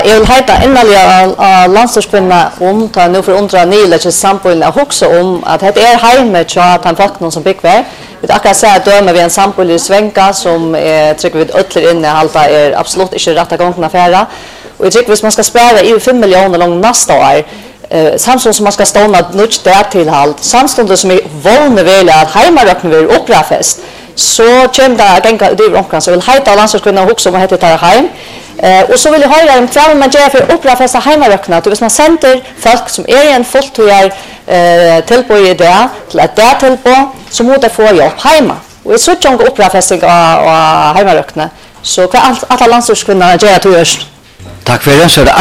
Jag vill heta innan landslagskvinna ta nu för undra nylägget samboende också att det är hemmet så att han folk någon som byggver. Vi akkurat säga att dömer vi en samboende i Svenka som trycker vi öller inne halta är absolut inte rätta gången affära. Och jag tycker hvis man ska spara i 5 miljoner lång nästa år samtidigt som man ska ståna nutch där till halt samtidigt som är våna väl att hemmaröknen blir opprafest så kommer det gänga det omkring så vill heta landslagskvinna också om heter tar hem. Och så vill jag höra om vad man gör för opprafesta hemmaröknen att hvis man sänder folk som är en fulltøyer tillpå i det till att det tillpå så måste få jobb hemma. Och så tjong opprafesting av hemmaröknen så kan alla landslagskvinnor göra det. Tack för det. Så